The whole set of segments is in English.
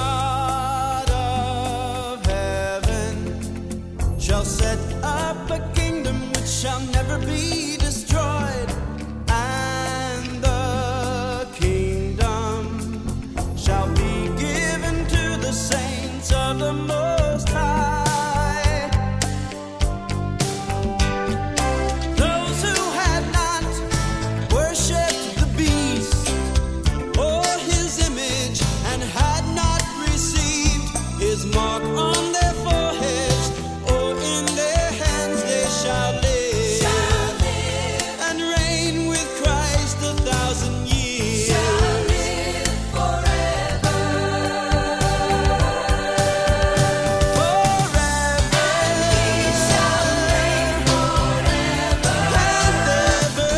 God of heaven shall set up a kingdom which shall never be destroyed, and the kingdom shall be given to the saints of the Most High. Those who had not worshipped the beast or his image and had not received his mark on their foreheads or in their hands, they shall live and reign with Christ 1,000 years. Shall live forever. Forever. He shall reign forever. And ever.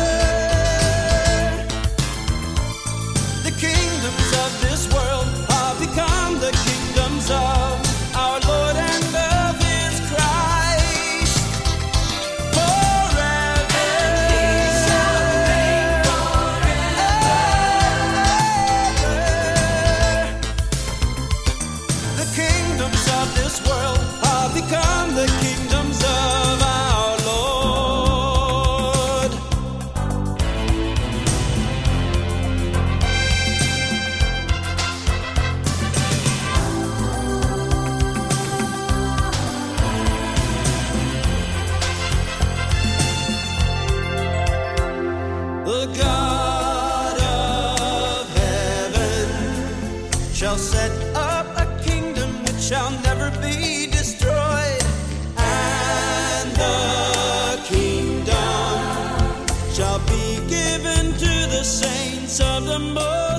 The kingdoms of this world are become the kingdoms of our Lord and of his Christ. Forever. He shall reign forever. The kingdoms of this world are become the kingdoms of our Lord. The God of heaven shall set up a kingdom which shall never be destroyed, and the kingdom shall be given to the saints of the Most